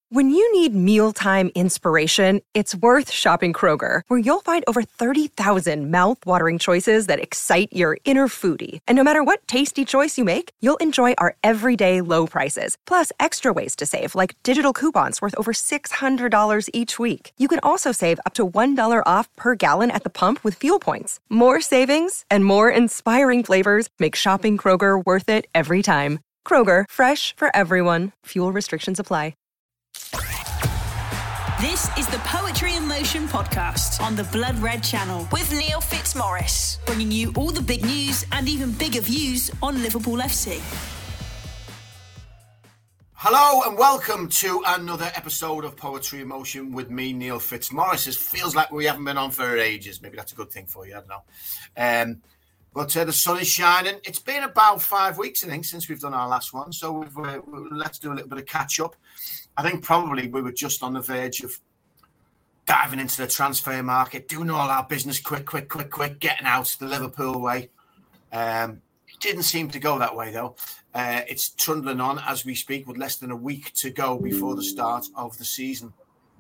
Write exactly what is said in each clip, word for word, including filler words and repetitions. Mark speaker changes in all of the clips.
Speaker 1: When you need mealtime inspiration, it's worth shopping Kroger, where you'll find over thirty thousand mouth-watering choices that excite your inner foodie. And no matter what tasty choice you make, you'll enjoy our everyday low prices, plus extra ways to save, like digital coupons worth over six hundred dollars each week. You can also save up to one dollar off per gallon at the pump with fuel points. More savings and more inspiring flavors make shopping Kroger worth it every time. Kroger, fresh for everyone. Fuel restrictions apply.
Speaker 2: This is the Poetry in Motion podcast on the Blood Red Channel with Neil Fitzmaurice, bringing you all the big news and even bigger views on Liverpool F C.
Speaker 3: Hello and welcome to another episode of Poetry in Motion with me, Neil Fitzmaurice. It feels like we haven't been on for ages. Maybe that's a good thing for you, I don't know. Um, but uh, the sun is shining. It's been about five weeks, I think, since we've done our last one. So we've, uh, let's do a little bit of catch up. I think probably we were just on the verge of diving into the transfer market, doing all our business quick, quick, quick, quick, getting out the Liverpool way. Um, it didn't seem to go that way, though. Uh, it's trundling on as we speak with less than a week to go before the start of the season.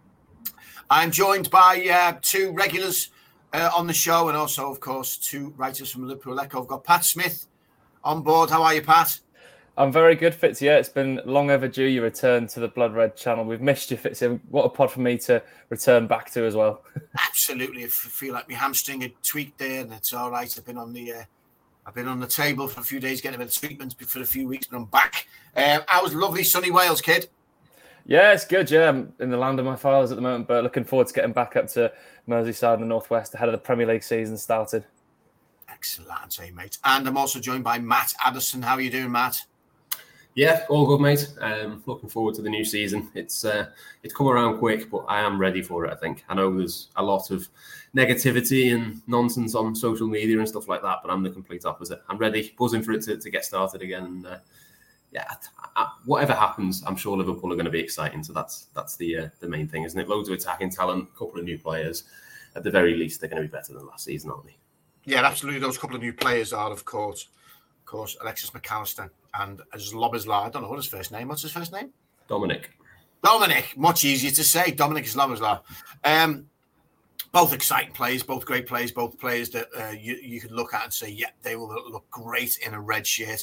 Speaker 3: I'm joined by uh, two regulars uh, on the show and also, of course, two writers from Liverpool Echo. I've got Pat Smith on board. How are you, Pat?
Speaker 4: I'm very good, Fitz. Yeah, it's been long overdue your return to the Blood Red Channel. We've missed you, Fitz. What a pod for me to return back to as well.
Speaker 3: Absolutely. I feel like my hamstring had tweaked there, and it's all right. I've been on the uh, I've been on the table for a few days, getting a bit of treatment for a few weeks, but I'm back. Um, I was lovely, sunny Wales, kid.
Speaker 4: Yeah, it's good. Yeah, I'm in the land of my fathers at the moment, but looking forward to getting back up to Merseyside in the Northwest ahead of the Premier League season started.
Speaker 3: Excellent, eh, mate. And I'm also joined by Matt Addison. How are you doing, Matt?
Speaker 5: Yeah, all good, mate. Um, looking forward to the new season. It's uh, it's come around quick, but I am ready for it, I think. I know there's a lot of negativity and nonsense on social media and stuff like that, but I'm the complete opposite. I'm ready, buzzing for it to, to get started again. And, uh, yeah, I, I, whatever happens, I'm sure Liverpool are going to be exciting. So that's that's the uh, the main thing, isn't it? Loads of attacking talent, a couple of new players. At the very least, they're going to be better than last season, aren't they?
Speaker 3: Yeah, absolutely. Those couple of new players are, of course, of course, Alexis McAllister and Zlobozlar. I don't know what his first name. What's his first name?
Speaker 5: Dominic.
Speaker 3: Dominic. Much easier to say. Dominic Zlobozlar. Um, both exciting players, both great players, both players that uh, you, you could look at and say, yeah, they will look great in a red shirt.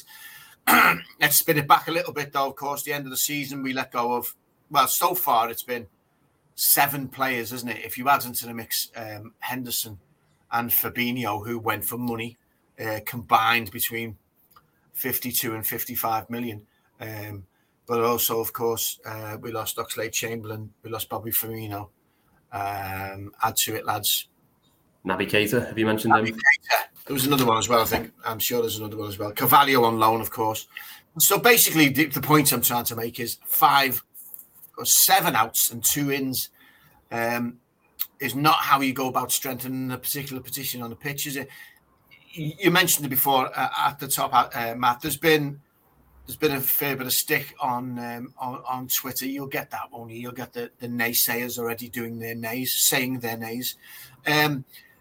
Speaker 3: Let's spin it back a little bit, though. Of course, the end of the season, we let go of, well, so far it's been seven players, isn't it? If you add into the mix um, Henderson and Fabinho, who went for money, uh, combined between fifty-two and fifty-five million. Um, but also, of course, uh, we lost Oxlade-Chamberlain, we lost Bobby Firmino. Um, add to it, lads.
Speaker 5: Naby Keita, have you mentioned
Speaker 3: Naby
Speaker 5: him?
Speaker 3: Keita. There was another one as well, I think. I'm sure there's another one as well. Carvalho on loan, of course. So basically, the, the point I'm trying to make is five or seven outs and two ins um, is not how you go about strengthening a particular position on the pitch, is it? You mentioned it before uh, at the top, uh, Matt. There's been there's been a fair bit of stick on um, on, on Twitter. You'll get that, won't you? You'll get the, the naysayers already doing their nays, saying their nays. Um,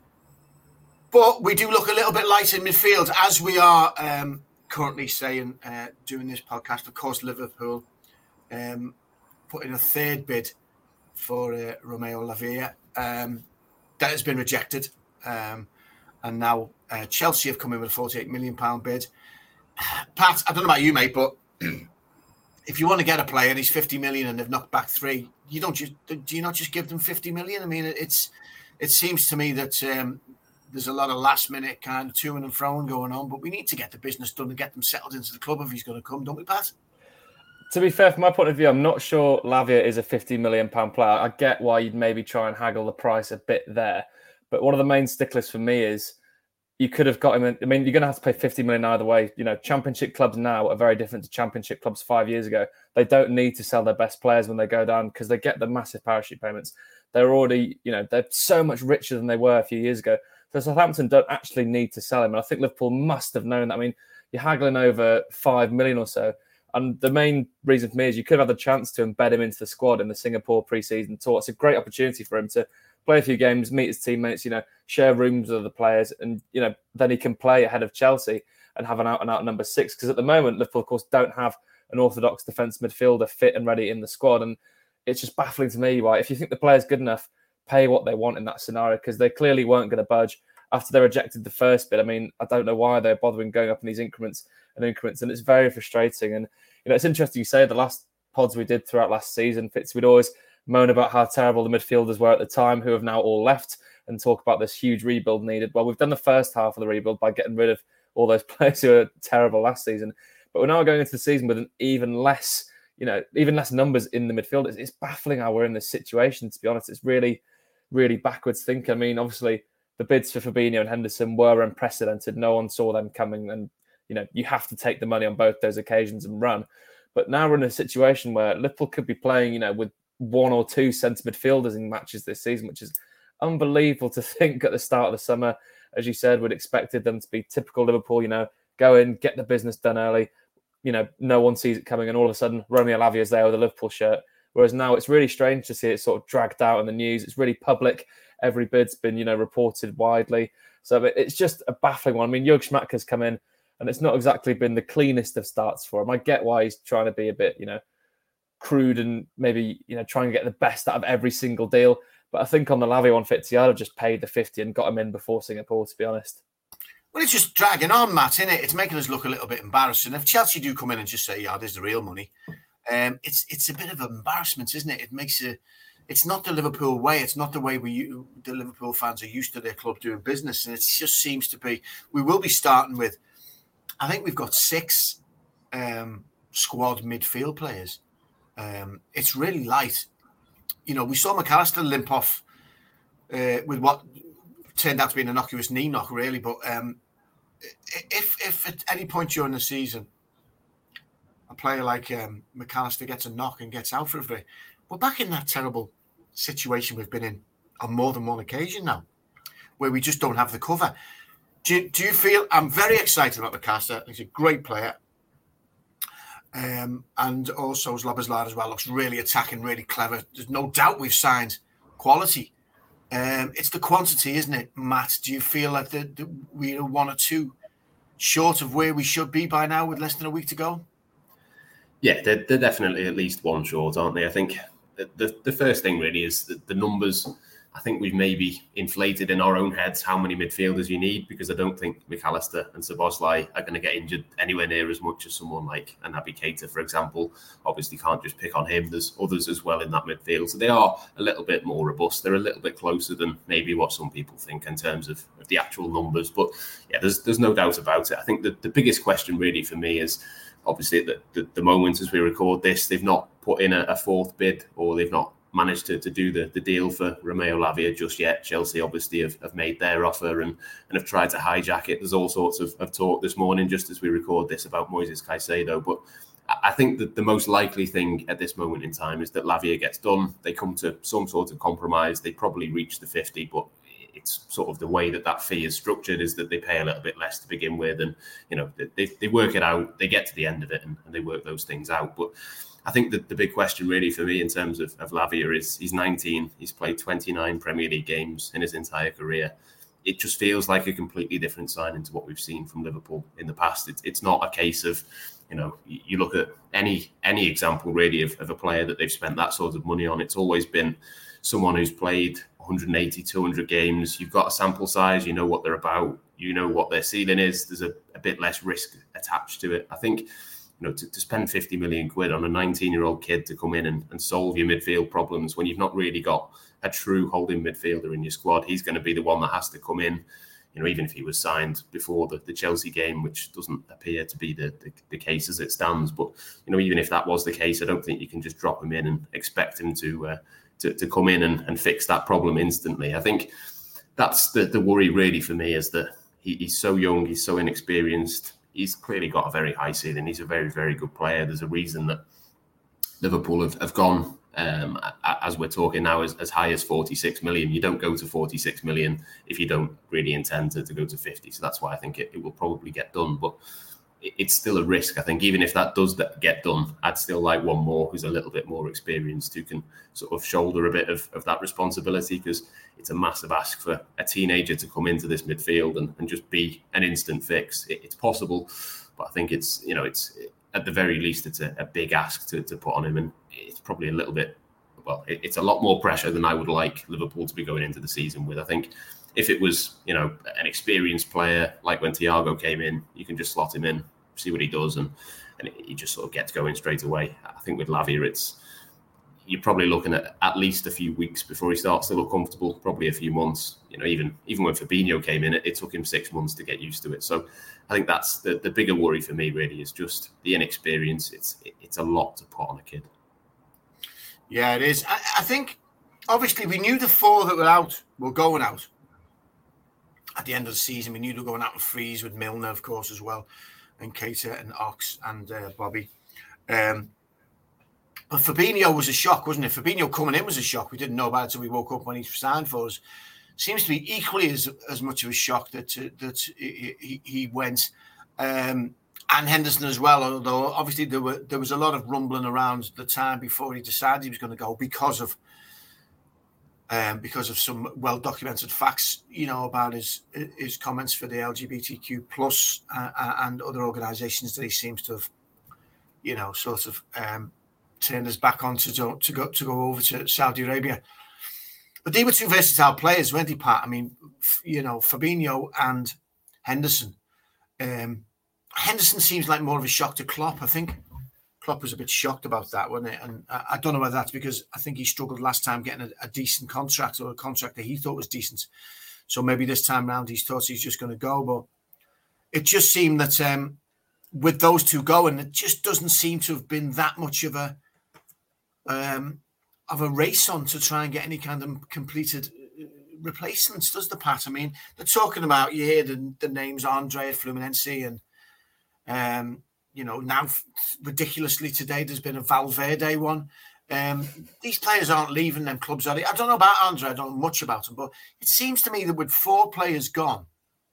Speaker 3: but we do look a little bit light in midfield, as we are um, currently saying, uh, doing this podcast. Of course, Liverpool um, put in a third bid for uh, Romeo Lavia. Um, that has been rejected. Um, and now uh, Chelsea have come in with a forty-eight million pounds bid. Pat, I don't know about you, mate, but if you want to get a player and he's fifty million and they've knocked back three, you don't just do you not just give them fifty million? I mean, it's it seems to me that um, there's a lot of last minute kind of to and froing going on, but we need to get the business done and get them settled into the club if he's going to come, don't we, Pat?
Speaker 4: To be fair, from my point of view, I'm not sure Lavia is a fifty million pounds player. I get why you'd maybe try and haggle the price a bit there. But one of the main sticklers for me is you could have got him in, I mean, you're going to have to pay fifty million either way. You know, championship clubs now are very different to championship clubs five years ago. They don't need to sell their best players when they go down because they get the massive parachute payments. They're already, you know, they're so much richer than they were a few years ago. So Southampton don't actually need to sell him. And I think Liverpool must have known that. I mean, you're haggling over five million or so. And the main reason for me is you could have had the chance to embed him into the squad in the Singapore pre-season tour. It's a great opportunity for him to play a few games, meet his teammates, you know, share rooms with other players, and, you know, then he can play ahead of Chelsea and have an out-and-out number six. Because at the moment, Liverpool, of course, don't have an orthodox defence midfielder fit and ready in the squad. And it's just baffling to me why, if you think the player's good enough, pay what they want in that scenario, because they clearly weren't going to budge after they rejected the first bid. I mean, I don't know why they're bothering going up in these increments and increments, and it's very frustrating. And, you know, it's interesting you say the last pods we did throughout last season, Fitz, we'd always moan about how terrible the midfielders were at the time, who have now all left, and talk about this huge rebuild needed. Well, we've done the first half of the rebuild by getting rid of all those players who were terrible last season. But we're now going into the season with an even less, you know, even less numbers in the midfield. It's, it's baffling how we're in this situation, to be honest. It's really, really backwards thinking. I mean, obviously, the bids for Fabinho and Henderson were unprecedented. No one saw them coming. And, you know, you have to take the money on both those occasions and run. But now we're in a situation where Liverpool could be playing, you know, with one or two centre midfielders in matches this season, which is unbelievable to think at the start of the summer. As you said, we'd expected them to be typical Liverpool, you know, go in, get the business done early. You know, no one sees it coming, and all of a sudden, Romeo Lavia's there with a Liverpool shirt. Whereas now it's really strange to see it sort of dragged out in the news. It's really public. Every bid's been, you know, reported widely. So it's just a baffling one. I mean, Jörg Schmatke's come in, and it's not exactly been the cleanest of starts for him. I get why he's trying to be a bit, you know, crude and maybe, you know, try and get the best out of every single deal. But I think on the Lavia one, Fitz, I'd have just paid the fifty and got him in before Singapore, to be honest.
Speaker 3: Well, it's just dragging on, Matt, isn't it? It's making us look a little bit embarrassing. If Chelsea do come in and just say, yeah, there's the real money, um, it's it's a bit of an embarrassment, isn't it? It makes it, it's not the Liverpool way. It's not the way we the Liverpool fans are used to their club doing business. And it just seems to be, we will be starting with, I think we've got six um, squad midfield players. Um, it's really light. You know, we saw McAllister limp off uh, with what turned out to be an innocuous knee knock, really. But um, if if at any point during the season a player like um, McAllister gets a knock and gets out for a bit, we're back in that terrible situation we've been in on more than one occasion now, where we just don't have the cover. Do you, do you feel? I'm very excited about McAllister. He's a great player. Um, and also Szoboszlai as well looks really attacking, really clever. There's no doubt we've signed quality. Um, it's the quantity, isn't it, Matt? Do you feel like the, the, we're one or two short of where we should be by now with less than a week to go?
Speaker 5: Yeah, they're, they're definitely at least one short, aren't they? I think the, the, the first thing really is the, the numbers. I think we've maybe inflated in our own heads how many midfielders you need, because I don't think McAllister and Szoboszlai are going to get injured anywhere near as much as someone like an Naby Keita, for example. Obviously, can't just pick on him. There's others as well in that midfield. So they are a little bit more robust. They're a little bit closer than maybe what some people think in terms of, of the actual numbers. But yeah, there's there's no doubt about it. I think the, the biggest question really for me is, obviously, at the, the, the moment as we record this, they've not put in a, a fourth bid, or they've not managed to, to do the, the deal for Romeo Lavia just yet. Chelsea obviously have, have made their offer and, and have tried to hijack it. There's all sorts of, of talk this morning, just as we record this, about Moises Caicedo. But I think that the most likely thing at this moment in time is that Lavia gets done. They come to some sort of compromise. They probably reach the fifty, but it's sort of the way that that fee is structured is that they pay a little bit less to begin with. And, you know, they, they work it out, they get to the end of it and, and they work those things out. But I think that the big question really for me in terms of, of Lavia is he's nineteen. He's played twenty-nine Premier League games in his entire career. It just feels like a completely different signing to what we've seen from Liverpool in the past. It, it's not a case of, you know, you look at any any example really of, of a player that they've spent that sort of money on. It's always been someone who's played one eighty, two hundred games. You've got a sample size. You know what they're about. You know what their ceiling is. There's a, a bit less risk attached to it. I think, you know, to, to spend fifty million quid on a nineteen-year-old kid to come in and, and solve your midfield problems when you've not really got a true holding midfielder in your squad, he's going to be the one that has to come in. You know, even if he was signed before the, the Chelsea game, which doesn't appear to be the, the, the case as it stands. But, you know, even if that was the case, I don't think you can just drop him in and expect him to uh, to, to come in and, and fix that problem instantly. I think that's the, the worry really for me, is that he, he's so young, he's so inexperienced. He's clearly got a very high ceiling. He's a very, very good player. There's a reason that Liverpool have, have gone, um, as we're talking now, as, as high as forty-six million. You don't go to forty-six million if you don't really intend to, to go to fifty. So that's why I think it, it will probably get done. But it, it's still a risk. I think even if that does get done, I'd still like one more who's a little bit more experienced, who can sort of shoulder a bit of, of that responsibility, because it's a massive ask for a teenager to come into this midfield and, and just be an instant fix. It, it's possible, but I think it's, you know, it's at the very least, it's a, a big ask to, to put on him, and it's probably a little bit well, it, it's a lot more pressure than I would like Liverpool to be going into the season with. I think if it was, you know, an experienced player, like when Thiago came in, you can just slot him in, see what he does, and, and he just sort of gets going straight away. I think with Lavia, it's you're probably looking at at least a few weeks before he starts to look comfortable, probably a few months. You know, even even when Fabinho came in, it, it took him six months to get used to it. So I think that's the, the bigger worry for me, really, is just the inexperience. It's it, it's a lot to put on a kid.
Speaker 3: Yeah, it is. I, I think, obviously, we knew the four that were out were going out at the end of the season. We knew they were going out and freeze with Milner, of course, as well, and Keita and Ox and uh, Bobby. Um, but Fabinho was a shock, wasn't it? Fabinho coming in was a shock. We didn't know about it until we woke up when he signed for us. Seems to be equally as as much of a shock that uh, that he, he went, um, and Henderson as well. Although obviously there were there was a lot of rumbling around the time before he decided he was going to go because of um, because of some well documented facts, you know, about his his comments for the L G B T Q plus uh, and other organisations that he seems to have, you know, sort of um, turned his back on to do, to go to go over to Saudi Arabia. But they were two versatile players, weren't they, Pat? I mean, you know, Fabinho and Henderson. Um, Henderson seems like more of a shock to Klopp. I think Klopp was a bit shocked about that, wasn't it? And I, I don't know whether that's because I think he struggled last time getting a, a decent contract or a contract that he thought was decent. So maybe this time round he's thought he's just going to go. But it just seemed that um, with those two going, it just doesn't seem to have been that much of a... Um, of a race on to try and get any kind of completed replacements, does the Pat? I mean, they're talking about, you hear the, the names Andre at Fluminense and, um, you know, now ridiculously today there's been a Valverde one. Um, these players aren't leaving them clubs, are they? I don't know about Andre, I don't know much about him, but it seems to me that with four players gone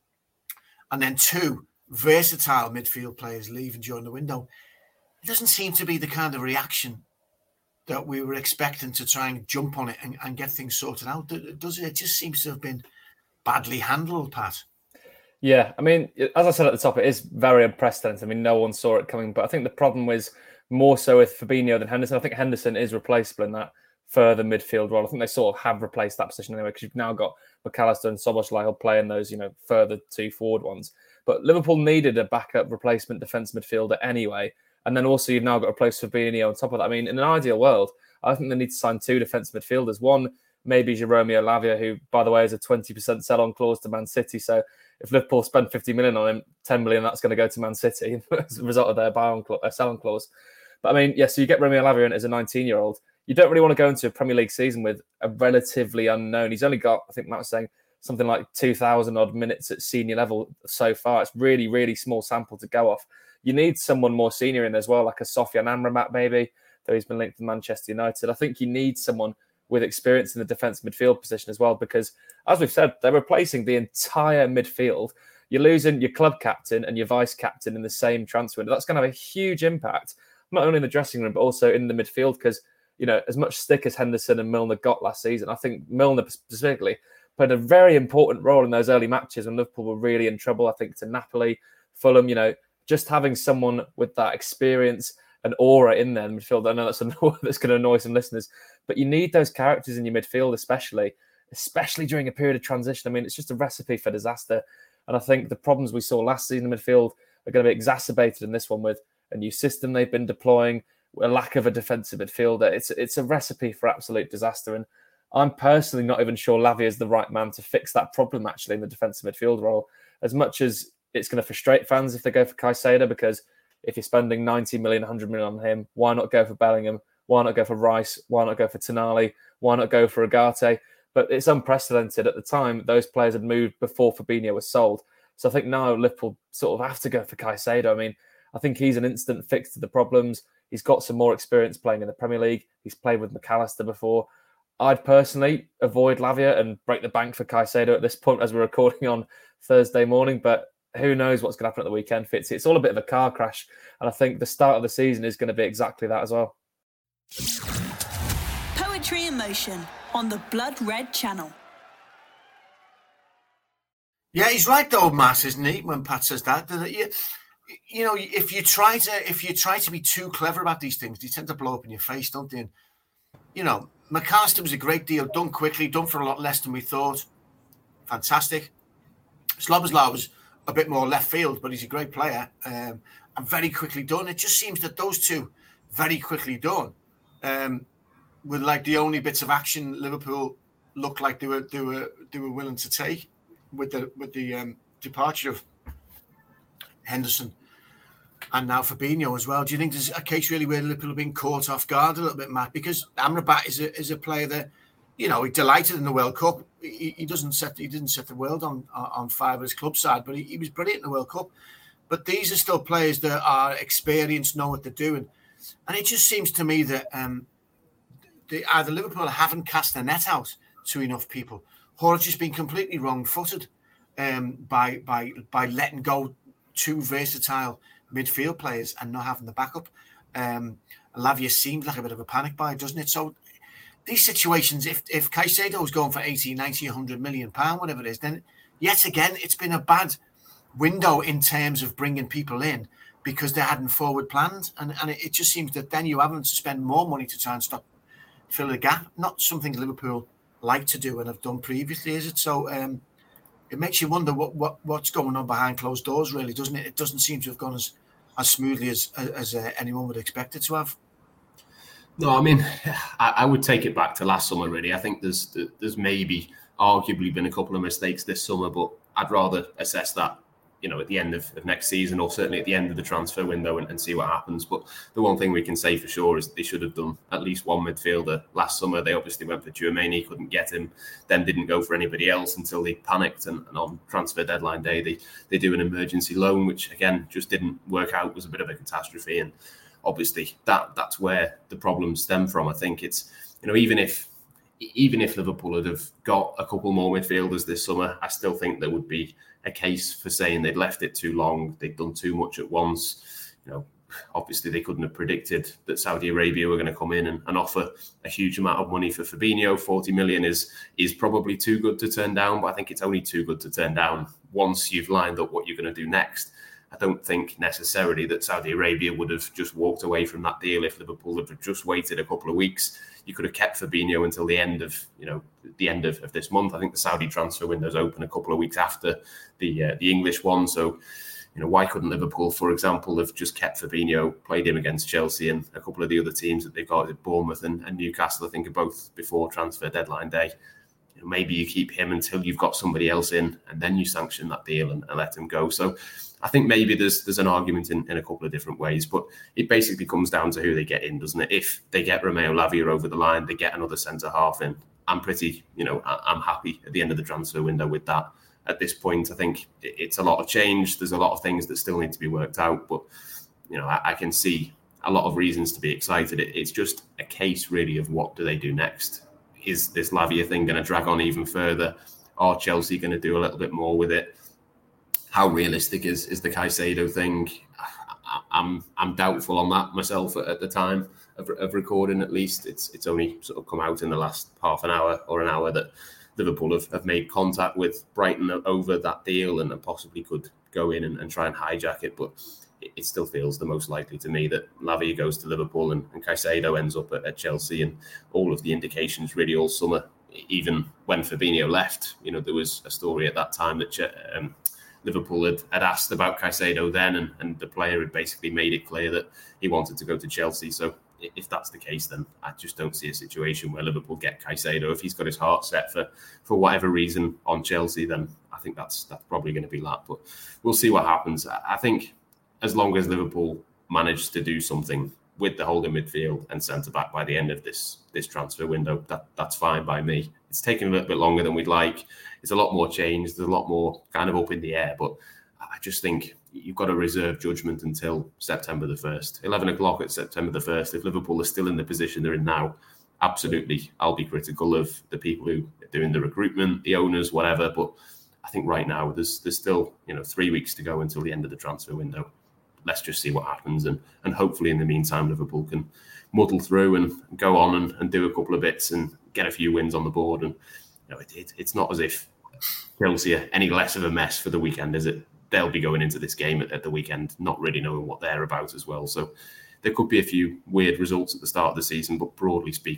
Speaker 3: and then two versatile midfield players leaving during the window, it doesn't seem to be the kind of reaction that we were expecting to try and jump on it and, and get things sorted out. Does it? It just seems to have been badly handled, Pat.
Speaker 4: Yeah, I mean, as I said at the top, it is very unprecedented. I mean, no one saw it coming, but I think the problem was more so with Fabinho than Henderson. I think Henderson is replaceable in that further midfield role. I think they sort of have replaced that position anyway, because you've now got McAllister and Szoboszlai who'll play in those, you know, further two forward ones. But Liverpool needed a backup replacement defence midfielder anyway. And then also you've now got to replace Fabinho on top of that. I mean, in an ideal world, I think they need to sign two defensive midfielders. One, maybe Jeromeo Lavia, who, by the way, has a twenty percent sell-on clause to Man City. So if Liverpool spend fifty million on him, ten million, that's going to go to Man City as a result of their buy-on clause, uh, sell-on clause. But I mean, yes, yeah, so you get Romeo Lavia in as a nineteen-year-old. You don't really want to go into a Premier League season with a relatively unknown. He's only got, I think Matt was saying, something like two thousand odd minutes at senior level so far. It's really, really small sample to go off. You need someone more senior in as well, like a Sofyan Amrabat maybe, though he's been linked to Manchester United. I think you need someone with experience in the defence midfield position as well, because, as we've said, they're replacing the entire midfield. You're losing your club captain and your vice captain in the same transfer window. That's going to have a huge impact, not only in the dressing room, but also in the midfield, because, you know, as much stick as Henderson and Milner got last season, I think Milner specifically played a very important role in those early matches when Liverpool were really in trouble. I think to Napoli, Fulham, you know, just having someone with that experience and aura in there in the midfield. I know that's, that's going to annoy some listeners, but you need those characters in your midfield, especially, especially during a period of transition. I mean, it's just a recipe for disaster. And I think the problems we saw last season in the midfield are going to be exacerbated in this one with a new system they've been deploying, a lack of a defensive midfielder. It's, it's a recipe for absolute disaster. And I'm personally not even sure Lavia is the right man to fix that problem, actually, in the defensive midfield role. As much as it's going to frustrate fans if they go for Caicedo, because if you're spending ninety million, one hundred million on him, why not go for Bellingham? Why not go for Rice? Why not go for Tonali? Why not go for Agate? But it's unprecedented. At the time, those players had moved before Fabinho was sold. So I think now Liverpool sort of have to go for Caicedo. I mean, I think he's an instant fix to the problems. He's got some more experience playing in the Premier League. He's played with McAllister before. I'd personally avoid Lavia and break the bank for Caicedo at this point as we're recording on Thursday morning. But who knows what's going to happen at the weekend, Fitzy. It's all a bit of a car crash. And I think the start of the season is going to be exactly that as well.
Speaker 2: Poetry in Motion on the Blood Red Channel.
Speaker 3: Yeah, he's right though, Matt, isn't he? When Pat says that, that you, you know, if you try to if you try to be too clever about these things, they tend to blow up in your face, don't they? And, you know, McAllister was a great deal, done quickly, done for a lot less than we thought. Fantastic. Szoboszlai was a bit more left field, but he's a great player um, and very quickly done. It just seems that those two, very quickly done, um, were like the only bits of action Liverpool looked like they were they were they were willing to take with the with the um, departure of Henderson and now Fabinho as well. Do you think there's a case really where Liverpool have been caught off guard a little bit, Matt? Because Amrabat is a is a player that, you know, he delighted in the World Cup. He, he doesn't set he didn't set the world on on fire with his club side, but he, he was brilliant in the World Cup. But these are still players that are experienced, know what they're doing, and it just seems to me that um, they, either Liverpool haven't cast the net out to enough people, or it's just been completely wrong-footed um, by by by letting go two versatile midfield players and not having the backup. Um, Lavia seems like a bit of a panic buy, doesn't it? So these situations, if if Caicedo was going for eighty, ninety, one hundred million pounds, whatever it is, then yet again, it's been a bad window in terms of bringing people in because they hadn't forward planned. And, and it, it just seems that then you haven't to spend more money to try and stop, fill the gap. Not something Liverpool like to do and have done previously, is it? So um, it makes you wonder what, what what's going on behind closed doors, really, doesn't it? It doesn't seem to have gone as, as smoothly as, as uh, anyone would expect it to have.
Speaker 5: No, I mean, I, I would take it back to last summer, really. I think there's there's maybe arguably been a couple of mistakes this summer, but I'd rather assess that, you know, at the end of, of next season, or certainly at the end of the transfer window, and, and see what happens. But the one thing we can say for sure is they should have done at least one midfielder last summer. They obviously went for Tchouaméni, couldn't get him, then didn't go for anybody else until they panicked. And, and on transfer deadline day, they they do an emergency loan, which again just didn't work out. It was a bit of a catastrophe. And obviously that that's where the problems stem from. I think it's, you know, even if even if Liverpool had have got a couple more midfielders this summer, I still think there would be a case for saying they'd left it too long, they'd done too much at once. You know, obviously they couldn't have predicted that Saudi Arabia were going to come in and, and offer a huge amount of money for Fabinho. forty million is is probably too good to turn down, but I think it's only too good to turn down once you've lined up what you're going to do next. I don't think necessarily that Saudi Arabia would have just walked away from that deal if Liverpool had just waited a couple of weeks. You could have kept Fabinho until the end of, you know, the end of, of this month. I think the Saudi transfer window is open a couple of weeks after the uh, the English one. So, you know, why couldn't Liverpool, for example, have just kept Fabinho, played him against Chelsea and a couple of the other teams that they've got at Bournemouth and, and Newcastle, I think, are both before transfer deadline day. You know, maybe you keep him until you've got somebody else in, and then you sanction that deal and, and let him go. So I think maybe there's there's an argument in, in a couple of different ways, but it basically comes down to who they get in, doesn't it? If they get Romeo Lavia over the line, they get another centre half in. I'm pretty, you know, I'm happy at the end of the transfer window with that. At this point, I think it's a lot of change. There's a lot of things that still need to be worked out, but you know, I, I can see a lot of reasons to be excited. It, it's just a case really of what do they do next? Is this Lavia thing going to drag on even further? Are Chelsea going to do a little bit more with it? How realistic is, is the Caicedo thing? I, I'm I'm doubtful on that myself at, at the time of, of recording. At least it's it's only sort of come out in the last half an hour or an hour that Liverpool have, have made contact with Brighton over that deal and possibly could go in and, and try and hijack it. But it, it still feels the most likely to me that Lavia goes to Liverpool and, and Caicedo ends up at, at Chelsea. And all of the indications really all summer, even when Fabinho left, you know, there was a story at that time that um, Liverpool had, had asked about Caicedo then, and, and the player had basically made it clear that he wanted to go to Chelsea. So if that's the case, then I just don't see a situation where Liverpool get Caicedo. If he's got his heart set for, for whatever reason on Chelsea, then I think that's that's probably going to be that. But we'll see what happens. I think as long as Liverpool manage to do something with the holding midfield and centre-back by the end of this this transfer window, that that's fine by me. It's taken a little bit longer than we'd like. It's a lot more change. There's a lot more kind of up in the air. But I just think you've got to reserve judgment until September the first. eleven o'clock at September the first. If Liverpool are still in the position they're in now, absolutely, I'll be critical of the people who are doing the recruitment, the owners, whatever. But I think right now there's there's still, you know, three weeks to go until the end of the transfer window. Let's just see what happens. And and hopefully in the meantime, Liverpool can muddle through and go on and, and do a couple of bits and get a few wins on the board. And you know, it, it, it's not as if Chelsea are any less of a mess for the weekend, is it? They'll be going into this game at, at the weekend not really knowing what they're about as well. So there could be a few weird results at the start of the season, but broadly speaking,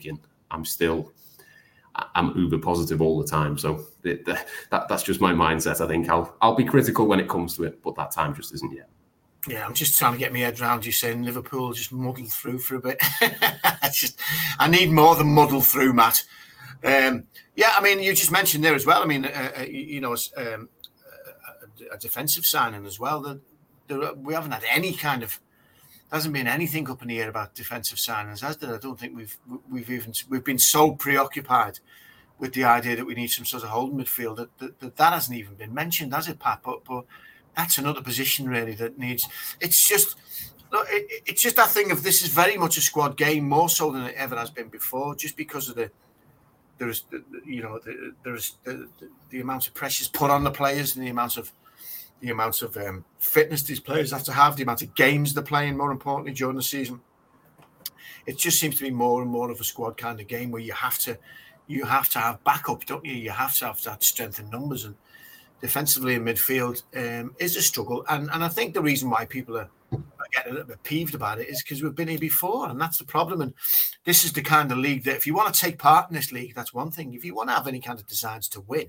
Speaker 5: I'm still I'm uber positive all the time. So the, the, that that's just my mindset. I think I'll I'll be critical when it comes to it, but that time just isn't yet.
Speaker 3: Yeah, I'm just trying to get my head around you saying Liverpool just muddle through for a bit. I just I need more than muddle through, Matt. Um, yeah, I mean, you just mentioned there as well. I mean, uh, uh, you know, um, a, a defensive signing as well. That there, we haven't had any kind of. There hasn't been anything up in the air about defensive signings, has there? I don't think we've we've even we've been so preoccupied with the idea that we need some sort of holding midfield that that, that, that hasn't even been mentioned, has it, Pat? But, but that's another position really that needs. It's just. Look, it, it's just that thing of this is very much a squad game, more so than it ever has been before, just because of the. There's, you know, the, there's the, the, the amount of pressures put on the players and the amount of the amount of um, fitness these players have to have, the amount of games they're playing, more importantly, during the season. It just seems to be more and more of a squad kind of game where you have to you have to have backup, don't you? You have to have that strength in numbers, and defensively in midfield um, is a struggle. And and I think the reason why people are, are getting a little bit peeved about it is because we've been here before, and that's the problem. And this is the kind of league that if you want to take part in this league, that's one thing. If you want to have any kind of designs to win,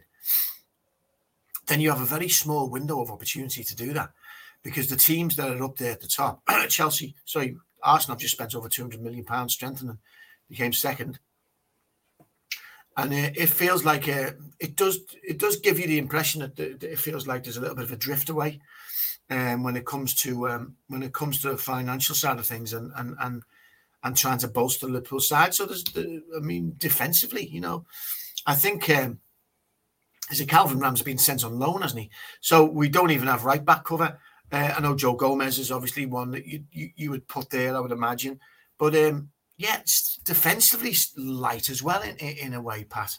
Speaker 3: then you have a very small window of opportunity to do that, because the teams that are up there at the top, Chelsea, sorry, Arsenal have just spent over two hundred million pounds strengthening, became second. And uh, it feels like uh, it does it does give you the impression that, that it feels like there's a little bit of a drift away um, when it comes to um, when it comes to the financial side of things and and and, and trying to bolster the Liverpool side. So there's, the, I mean, defensively, you know, I think um, is it Calvin Ram's been sent on loan, hasn't he? So we don't even have right back cover. Uh, I know Joe Gomez is obviously one that you you, you would put there, I would imagine, but. Um, Yeah, it's defensively light as well in, in, in a way, Pat.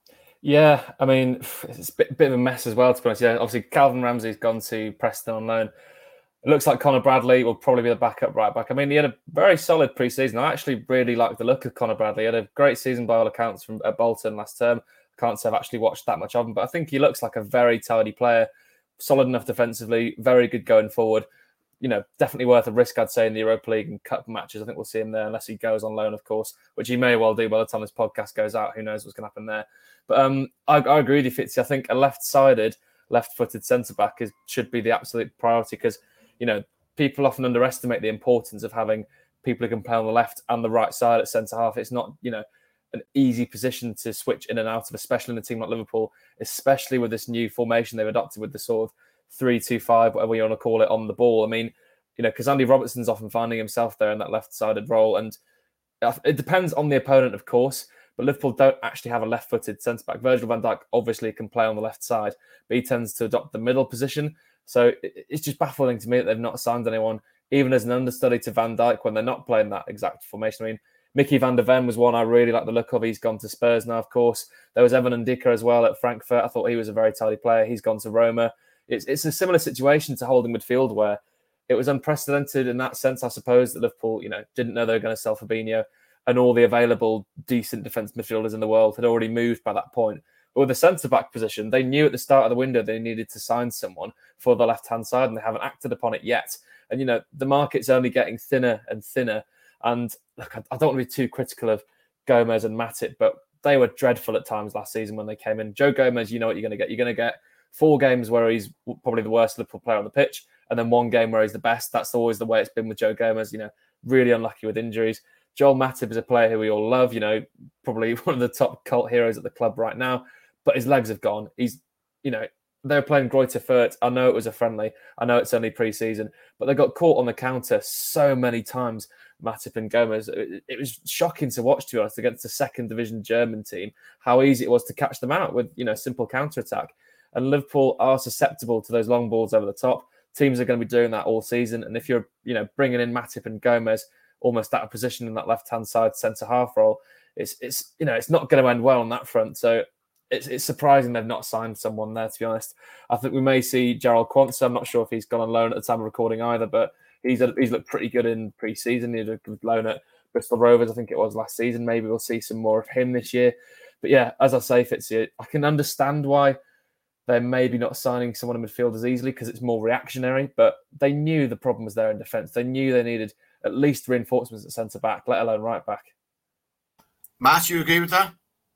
Speaker 4: Yeah, I mean, it's a bit, bit of a mess as well, to be honest. Yeah, obviously, Calvin Ramsey's gone to Preston on loan. It looks like Conor Bradley will probably be the backup right back. I mean, he had a very solid pre-season. I actually really like the look of Conor Bradley. He had a great season by all accounts from at Bolton last term. I can't say I've actually watched that much of him, but I think he looks like a very tidy player, solid enough defensively, very good going forward. You know, definitely worth a risk, I'd say, in the Europa League and cup matches. I think we'll see him there unless he goes on loan, of course, which he may well do by the time this podcast goes out. Who knows what's going to happen there? But um, I, I agree with you, Fitzy. I think a left-sided, left-footed centre-back is should be the absolute priority because, you know, people often underestimate the importance of having people who can play on the left and the right side at centre-half. It's not, you know, an easy position to switch in and out of, especially in a team like Liverpool, especially with this new formation they've adopted with the sort of three two five, whatever you want to call it, on the ball. I mean, you know, because Andy Robertson's often finding himself there in that left-sided role, and it depends on the opponent, of course, but Liverpool don't actually have a left-footed centre-back. Virgil van Dijk obviously can play on the left side, but he tends to adopt the middle position. So it's just baffling to me that they've not signed anyone, even as an understudy to Van Dijk, when they're not playing that exact formation. I mean, Mickey van der Ven was one I really like the look of. He's gone to Spurs now, of course. There was Evan Ndicka as well at Frankfurt. I thought he was a very tidy player. He's gone to Roma. It's it's a similar situation to holding midfield where it was unprecedented in that sense, I suppose, that Liverpool, you know, didn't know they were going to sell Fabinho, and all the available decent defence midfielders in the world had already moved by that point. But with the centre-back position, they knew at the start of the window they needed to sign someone for the left-hand side, and they haven't acted upon it yet. And, you know, the market's only getting thinner and thinner. And look, I don't want to be too critical of Gomez and Matip, but they were dreadful at times last season when they came in. Joe Gomez, you know what you're going to get. You're going to get four games where he's probably the worst Liverpool player on the pitch, and then one game where he's the best. That's always the way it's been with Joe Gomez, you know, really unlucky with injuries. Joel Matip is a player who we all love, you know, probably one of the top cult heroes at the club right now, but his legs have gone. He's, you know, they're playing Greuther Fürth. I know it was a friendly. I know it's only pre-season, but they got caught on the counter so many times, Matip and Gomez. It, it was shocking to watch, to be honest, against a second division German team, how easy it was to catch them out with, you know, simple counter-attack. And Liverpool are susceptible to those long balls over the top. Teams are going to be doing that all season. And if you're, you know, bringing in Matip and Gomez almost out of position in that left-hand side centre-half role, it's, it's you know, it's not going to end well on that front. So it's it's surprising they've not signed someone there, to be honest. I think we may see Gerald Quansah. I'm not sure if he's gone on loan at the time of recording either, but he's he's looked pretty good in pre-season. He had a good loan at Bristol Rovers, I think it was last season. Maybe we'll see some more of him this year. But yeah, as I say, Fitzy, I can understand why they're maybe not signing someone in midfield as easily because it's more reactionary, but they knew the problem was there in defence. They knew they needed at least reinforcements at centre-back, let alone right-back.
Speaker 3: Matt, you agree with that?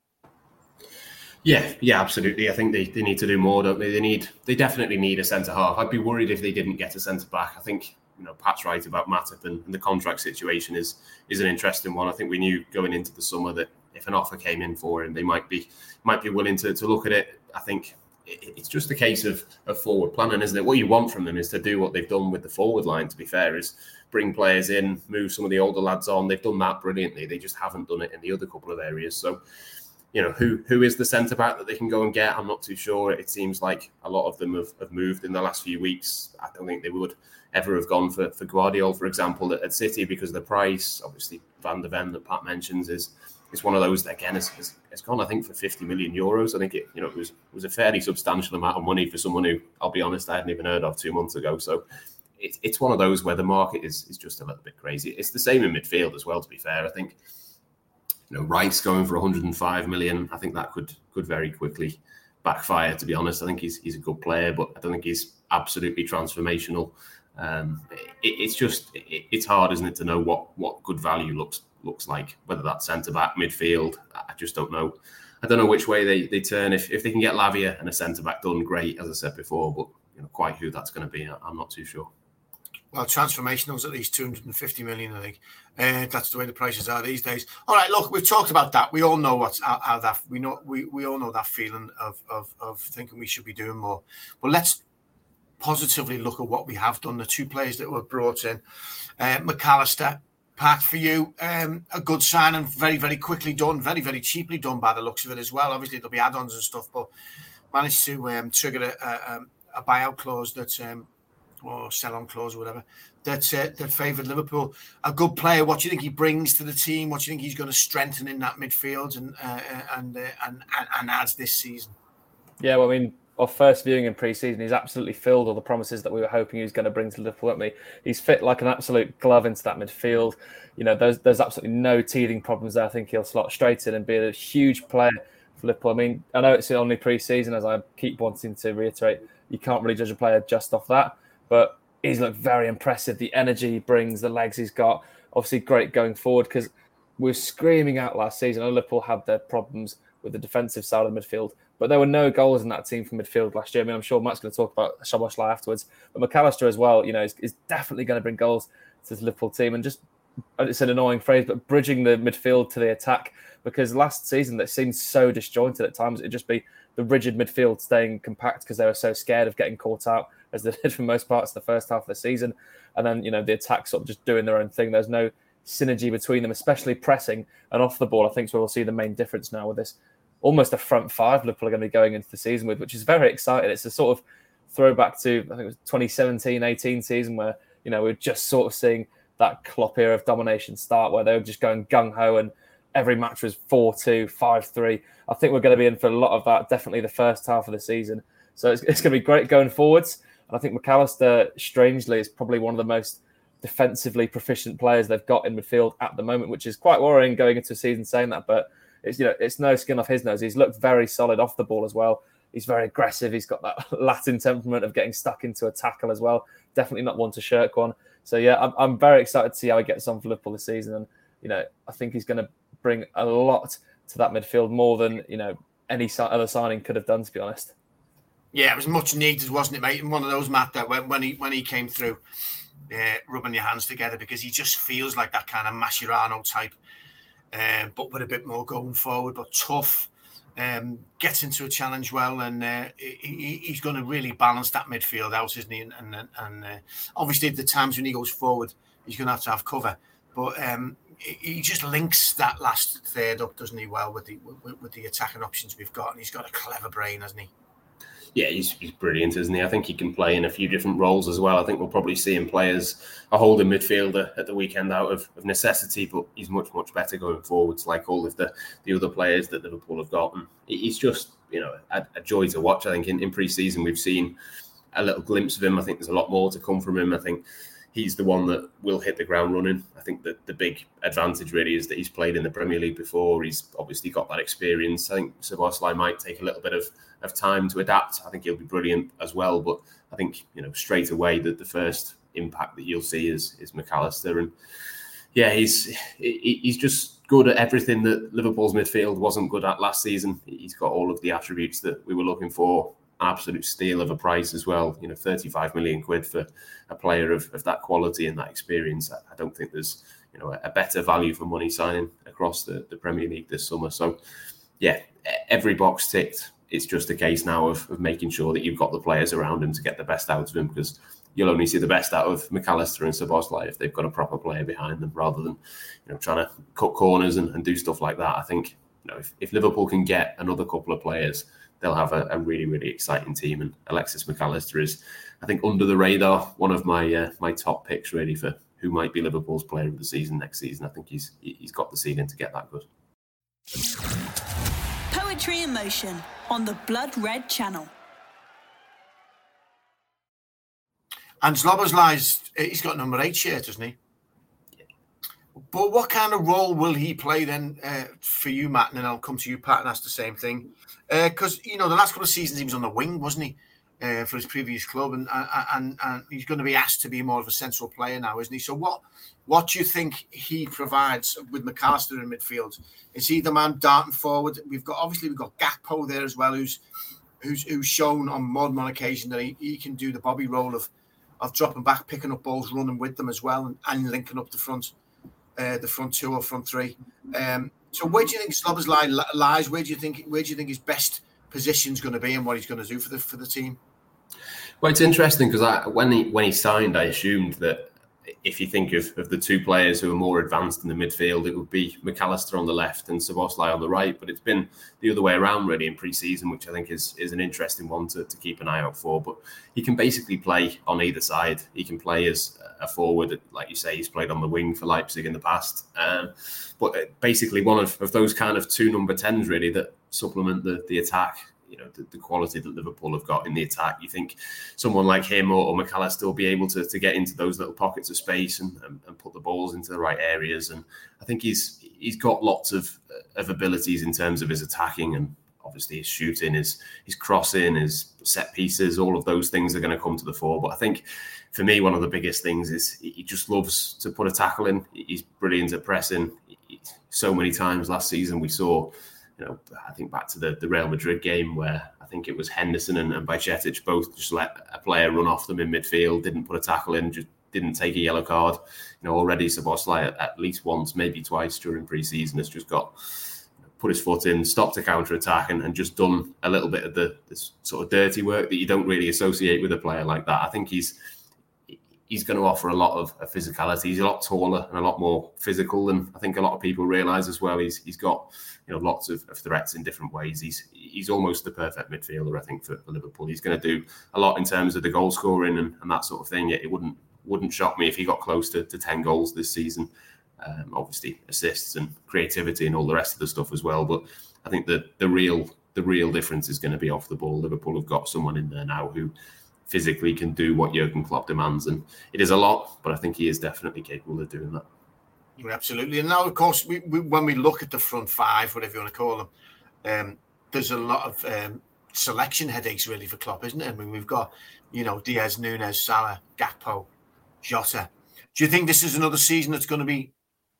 Speaker 5: Yeah, yeah, absolutely. I think they, they need to do more, don't they? They need they definitely need a centre half. I'd be worried if they didn't get a centre back. I think, you know, Pat's right about Matip, and, and the contract situation is is an interesting one. I think we knew going into the summer that if an offer came in for him, they might be might be willing to, to look at it. I think it, it's just a case of, of forward planning, isn't it? What you want from them is to do what they've done with the forward line, to be fair, is bring players in, move some of the older lads on. They've done that brilliantly. They just haven't done it in the other couple of areas. So, you know, who who is the centre back that they can go and get? I'm not too sure. It seems like a lot of them have, have moved in the last few weeks. I don't think they would ever have gone for, for Guardiola, for example, at, at City because of the price. Obviously, Van de Ven that Pat mentions is is one of those that, again, has, has, has gone, I think, for fifty million euros. I think it, you know, it was was a fairly substantial amount of money for someone who, I'll be honest, I hadn't even heard of two months ago. So it, it's one of those where the market is is just a little bit crazy. It's the same in midfield as well, to be fair. I think, you know, Rice going for one hundred five million, I think that could could very quickly backfire, to be honest. I think he's he's a good player, but I don't think he's absolutely transformational. Um, it, it's just, it, it's hard, isn't it, to know what, what good value looks looks like, whether that's centre-back, midfield, I just don't know. I don't know which way they, they turn. If if they can get Lavia and a centre-back done, great, as I said before, but you know, quite who that's going to be, I'm not too sure.
Speaker 3: Well, transformational's at least two hundred fifty million, I think. Uh, that's the way the prices are these days. All right, look, we've talked about that. We all know what's how, how that we know. We, we all know that feeling of, of of thinking we should be doing more. But let's positively look at what we have done. The two players that were brought in, uh, McAllister, Pat, for you, um, a good signing, very very quickly done, very very cheaply done by the looks of it as well. Obviously there'll be add-ons and stuff, but managed to um, trigger a, a, a buyout clause that. Um, or sell-on clause or whatever, that, uh, that favoured Liverpool. A good player, what do you think he brings to the team? What do you think he's going to strengthen in that midfield and uh, and, uh, and and and adds this season?
Speaker 4: Yeah, well, I mean, our first viewing in pre-season, he's absolutely filled all the promises that we were hoping he was going to bring to Liverpool, weren't we? He's fit like an absolute glove into that midfield. You know, there's, there's absolutely no teething problems there. I think he'll slot straight in and be a huge player for Liverpool. I mean, I know it's only pre-season, as I keep wanting to reiterate. You can't really judge a player just off that. But he's looked very impressive. The energy he brings, the legs he's got, obviously great going forward because we were screaming out last season. Liverpool had their problems with the defensive side of the midfield, but there were no goals in that team from midfield last year. I mean, I'm sure Matt's going to talk about Szoboszlai afterwards, but McAllister as well, you know, is, is definitely going to bring goals to the Liverpool team. And just, it's an annoying phrase, but bridging the midfield to the attack, because last season that seemed so disjointed at times. It'd just be the rigid midfield staying compact because they were so scared of getting caught out, as they did for most parts of the first half of the season. And then, you know, the attack sort of just doing their own thing. There's no synergy between them, especially pressing and off the ball. I think so we'll see the main difference now with this almost a front five Liverpool are going to be going into the season with, which is very exciting. It's a sort of throwback to, I think it was twenty seventeen eighteen season where, you know, we're just sort of seeing that Klopp era of domination start where they were just going gung-ho and every match was four two, five three. I think we're going to be in for a lot of that, definitely the first half of the season. So it's, it's going to be great going forwards. And I think McAllister, strangely, is probably one of the most defensively proficient players they've got in midfield at the moment, which is quite worrying going into a season saying that. But it's, you know, it's no skin off his nose. He's looked very solid off the ball as well. He's very aggressive. He's got that Latin temperament of getting stuck into a tackle as well. Definitely not one to shirk one. So yeah, I'm, I'm very excited to see how he gets on for Liverpool this season. And, you know, I think he's going to bring a lot to that midfield, more than, you know, any other signing could have done, to be honest.
Speaker 3: Yeah, it was much needed, wasn't it, mate? And one of those, Matt, that when, when he when he came through, uh, rubbing your hands together, because he just feels like that kind of Mascherano type, uh, but with a bit more going forward, but tough, um, gets into a challenge well, and uh, he, he's going to really balance that midfield out, isn't he? And, and, and uh, obviously, at the times when he goes forward, he's going to have to have cover. But um, he just links that last third up, doesn't he, well, with the with, with the attacking options we've got, and he's got a clever brain, hasn't he?
Speaker 5: Yeah, he's, he's brilliant, isn't he? I think he can play in a few different roles as well. I think we'll probably see him play as a holding midfielder at the weekend out of, of necessity, but he's much, much better going forwards, like all of the, the other players that Liverpool have got. And he's just, you know, a, a joy to watch. I think in, in pre-season we've seen a little glimpse of him. I think there's a lot more to come from him. I think he's the one that will hit the ground running. I think that the big advantage really is that he's played in the Premier League before. He's obviously got that experience. I think Szoboszlai might take a little bit of, of time to adapt. I think he'll be brilliant as well. But I think, you know, straight away that the first impact that you'll see is is McAllister. And yeah, he's he's just good at everything that Liverpool's midfield wasn't good at last season. He's got all of the attributes that we were looking for. Absolute steal of a price as well. You know, thirty-five million quid for a player of, of that quality and that experience. I, I don't think there's, you know, a better value for money signing across the, the Premier League this summer. So, yeah, every box ticked. It's just a case now of, of making sure that you've got the players around him to get the best out of him, because you'll only see the best out of McAllister and Szoboszlai if they've got a proper player behind them, rather than, you know, trying to cut corners and, and do stuff like that. I think, you know, if, if Liverpool can get another couple of players, they'll have a, a really, really exciting team. And Alexis McAllister is, I think, under the radar, one of my uh, my top picks really for who might be Liverpool's player of the season next season. I think he's he's got the ceiling to get that good.
Speaker 2: Poetry in Motion on the Blood Red Channel.
Speaker 3: And Szoboszlai's, he's got number eight shirt, doesn't he? Yeah. But what kind of role will he play then uh, for you, Matt? And then I'll come to you, Pat, and ask the same thing. Because, uh, you know, the last couple of seasons he was on the wing, wasn't he, uh, for his previous club? And, and and he's going to be asked to be more of a central player now, isn't he? So what what do you think he provides with McAllister in midfield? Is he the man darting forward? We've got, obviously, we've got Gakpo there as well, who's who's who's shown on more than one occasion that he, he can do the Bobby role of of dropping back, picking up balls, running with them as well, and, and linking up the front, uh, the front two or front three. Um, so where do you think Szoboszlai lies? Where do you think where do you think his best position is going to be, and what he's going to do for the for the team?
Speaker 5: Well, it's interesting because I, when he when he signed, I assumed that if you think of, of the two players who are more advanced in the midfield, it would be McAllister on the left and Szoboszlai on the right. But it's been the other way around really in pre-season, which I think is is an interesting one to, to keep an eye out for. But he can basically play on either side. He can play as a forward, like you say, he's played on the wing for Leipzig in the past. Um, but basically one of, of those kind of two number tens really that supplement the, the attack. You know, the, the quality that Liverpool have got in the attack. You think someone like him or, or McAllister will be able to, to get into those little pockets of space and, and, and put the balls into the right areas. And I think he's he's got lots of of abilities in terms of his attacking, and obviously his shooting, his his crossing, his set pieces. All of those things are going to come to the fore. But I think for me, one of the biggest things is he just loves to put a tackle in. He's brilliant at pressing. He, so many times last season we saw. You know, I think back to the, the Real Madrid game where I think it was Henderson and, and Bajcetic both just let a player run off them in midfield, didn't put a tackle in, just didn't take a yellow card. You know, already Szoboszlai at, at least once, maybe twice during pre-season has just got you know, put his foot in, stopped a counter-attack and, and just done a little bit of the this sort of dirty work that you don't really associate with a player like that. I think he's he's going to offer a lot of, of physicality. He's a lot taller and a lot more physical than I think a lot of people realise as well. He's he's got you know lots of, of threats in different ways. He's he's almost the perfect midfielder, I think, for, for Liverpool. He's going to do a lot in terms of the goal scoring and, and that sort of thing. Yet it wouldn't wouldn't shock me if he got close to, to ten goals this season. Um, obviously assists and creativity and all the rest of the stuff as well. But I think that the real the real difference is going to be off the ball. Liverpool have got someone in there now who physically can do what Jurgen Klopp demands, and it is a lot, but I think he is definitely capable of doing that.
Speaker 3: Absolutely. And now, of course, we, we, when we look at the front five, whatever you want to call them, um, there's a lot of um, selection headaches really for Klopp, isn't it? I mean, we've got, you know, Diaz, Núñez, Salah, Gakpo, Jota. Do you think this is another season that's going to be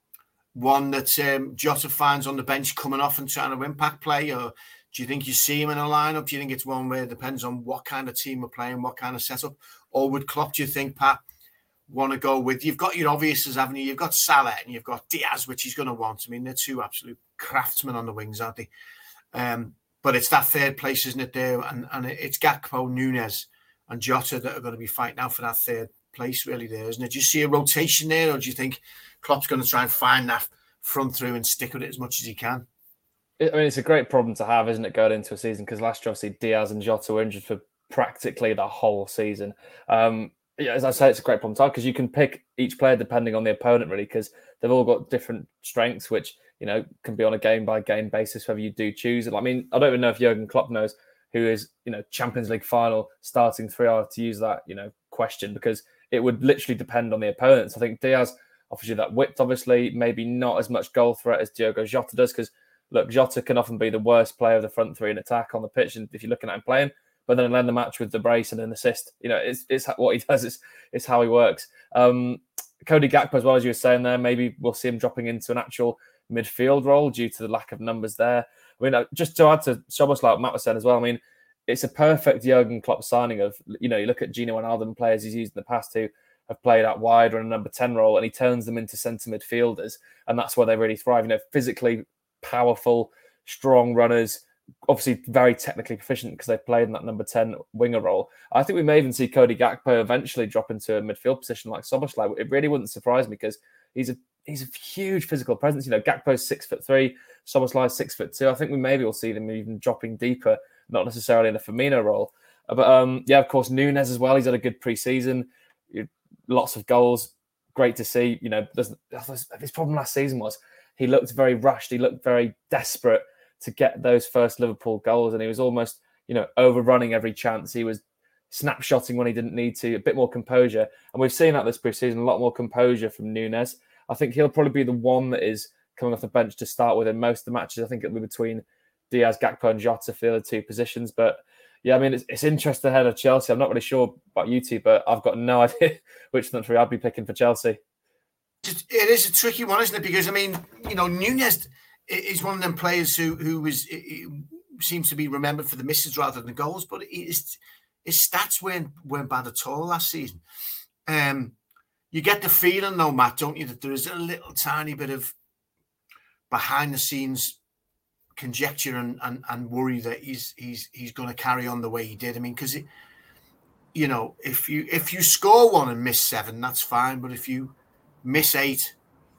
Speaker 3: one that um, Jota finds on the bench coming off and trying to impact play, or do you think you see him in a lineup? Do you think it's one where it depends on what kind of team we're playing, what kind of setup? Or would Klopp, do you think, Pat, want to go with, you've got your obviouses, haven't you? You've got Salah and you've got Diaz, which he's going to want. I mean, they're two absolute craftsmen on the wings, aren't they? Um, but it's that third place, isn't it, there? And, and it's Gakpo, Núñez and Jota that are going to be fighting out for that third place, really, there, isn't it? Do you see a rotation there, or do you think Klopp's going to try and find that front through and stick with it as much as he can?
Speaker 4: I mean, it's a great problem to have, isn't it, going into a season? Because last year, obviously, Diaz and Jota were injured for practically the whole season. Um, yeah, as I say, it's a great problem to have because you can pick each player depending on the opponent, really, because they've all got different strengths, which, you know, can be on a game-by-game basis, whether you do choose it. I mean, I don't even know if Jurgen Klopp knows who is, you know, Champions League final starting three, or to use that, you know, question, because it would literally depend on the opponents. I think Diaz offers you that width, obviously, maybe not as much goal threat as Diogo Jota does, because look, Jota can often be the worst player of the front three in attack on the pitch, and if you're looking at him playing, but then end the match with the brace and an assist. You know, it's it's what he does. It's, it's how he works. Um, Cody Gakpo, as well as you were saying there, maybe we'll see him dropping into an actual midfield role due to the lack of numbers there. I mean, just to add to Szoboszlai, like Matt was saying as well, I mean, it's a perfect Jurgen Klopp signing of, you know, you look at Gino Wijnaldum, players he's used in the past who have played out wide or in a number ten role, and he turns them into centre midfielders, and that's where they really thrive. You know, physically powerful, strong runners, obviously very technically proficient because they played in that number ten winger role. I think we may even see Cody Gakpo eventually drop into a midfield position like Szoboszlai. It really wouldn't surprise me because he's a he's a huge physical presence. You know, Gakpo's six foot three, Szoboszlai's six foot two. I think we maybe will see them even dropping deeper, not necessarily in a Firmino role. But um, yeah, of course, Núñez as well. He's had a good pre-season, lots of goals, great to see. You know, his problem last season was he looked very rushed. He looked very desperate to get those first Liverpool goals, and he was almost, you know, overrunning every chance. He was snapshotting when he didn't need to, a bit more composure. And we've seen that this pre-season, a lot more composure from Núñez. I think he'll probably be the one that is coming off the bench to start with in most of the matches. I think it'll be between Diaz, Gakpo and Jota for the other two positions. But yeah, I mean, it's, it's interesting ahead of Chelsea. I'm not really sure about you two, but I've got no idea which country I'd be picking for Chelsea.
Speaker 3: It is a tricky one, isn't it? Because, I mean, you know, Núñez is one of them players who who is seems to be remembered for the misses rather than the goals, but his, his stats weren't, weren't bad at all last season. Um, you get the feeling, though, Matt, don't you, that there is a little tiny bit of behind-the-scenes conjecture and, and, and worry that he's he's he's going to carry on the way he did. I mean, because you know, if you if you score one and miss seven, that's fine. But if you miss eight,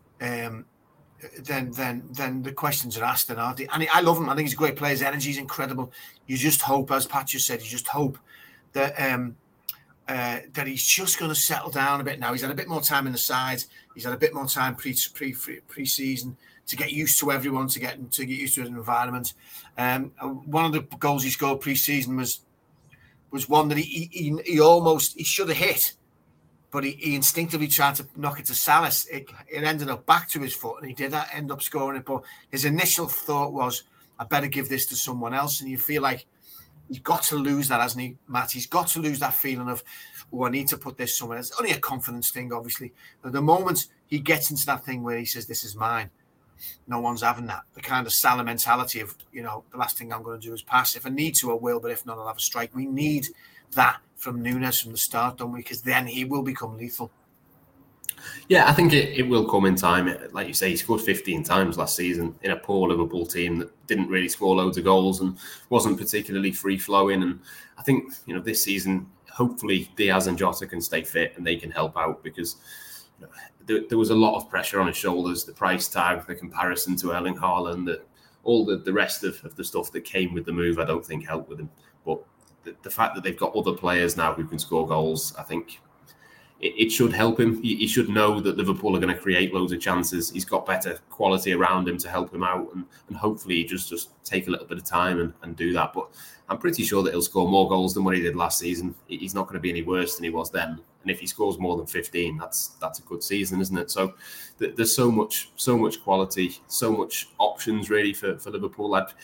Speaker 3: um, then then then the questions are asked, and aren't they? And I love him. I think he's a great player. His energy is incredible. You just hope, as Pat just said, you just hope that um, uh, that he's just going to settle down a bit now. He's had a bit more time in the sides. He's had a bit more time pre pre pre season to get used to everyone, to get to get used to his environment. Um, one of the goals he scored pre-season was was one that he he, he almost he should have hit, but he, he instinctively tried to knock it to Salah. It, it ended up back to his foot, and he did that, end up scoring it. But his initial thought was, I better give this to someone else. And you feel like he's got to lose that, hasn't he, Matt? He's got to lose that feeling of, oh, I need to put this somewhere. It's only a confidence thing, obviously. But the moment he gets into that thing where he says, this is mine, no one's having that. The kind of Salah mentality of, you know, the last thing I'm going to do is pass. If I need to, I will, but if not, I'll have a strike. We need that from Núñez from the start, don't we? Because then he will become lethal.
Speaker 5: Yeah, I think it, it will come in time. Like you say, he scored fifteen times last season in a poor Liverpool team that didn't really score loads of goals and wasn't particularly free-flowing. And I think, you know, this season, hopefully Diaz and Jota can stay fit and they can help out, because you know, there, there was a lot of pressure on his shoulders, the price tag, the comparison to Erling Haaland, the, all the, the rest of, of the stuff that came with the move, I don't think helped with him. But the, the fact that they've got other players now who can score goals, I think it, it should help him. He, he should know that Liverpool are going to create loads of chances. He's got better quality around him to help him out, and, and hopefully he just, just take a little bit of time and, and do that. But I'm pretty sure that he'll score more goals than what he did last season. He's not going to be any worse than he was then. And if he scores more than fifteen, that's that's a good season, isn't it? So th- there's so much so much quality, so much options really for, for Liverpool. I'd,